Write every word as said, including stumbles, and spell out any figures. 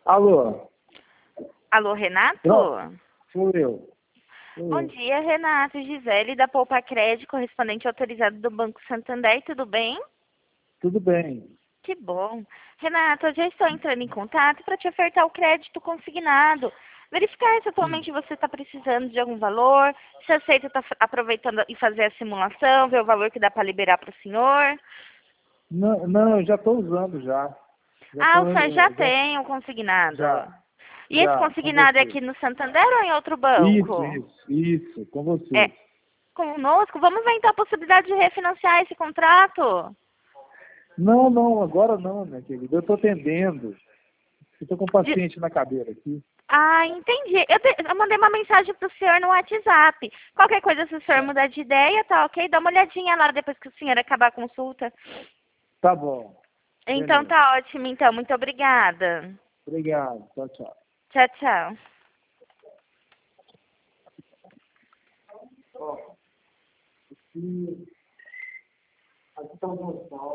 Alô? Alô, Renato? Pronto, sou eu. Sou Bom eu. dia, Renato. Gisele, da Poupa Crédito, correspondente autorizado do Banco Santander. Tudo bem? Tudo bem. Que bom. Renato, eu já estou entrando em contato para te ofertar o crédito consignado. Verificar se Sim. atualmente você está precisando de algum valor, se aceita estar aproveitando e fazer a simulação, ver o valor que dá para liberar para o senhor. Não, não, eu já estou usando já. Já Ah, o estou, senhor já já, tem o consignado. já, E esse já, com consignado é você. aqui no Santander ou em outro Isso, banco? isso, isso, com É você. conosco? Vamos ver então a possibilidade de refinanciar esse contrato. Não, não, agora não, minha querida. Eu estou atendendo. Estou com um De- paciente na cadeira aqui. Ah, entendi. Eu, te- eu mandei uma mensagem pro senhor no WhatsApp. Qualquer coisa, se o senhor Tá, mudar de ideia, tá ok? Dá uma olhadinha lá depois que o senhor acabar a consulta. tá bom. Então Beleza. tá ótimo, então. Muito obrigada. Obrigado. Tchau, tchau. Tchau, tchau. Ó, aqui, aqui está o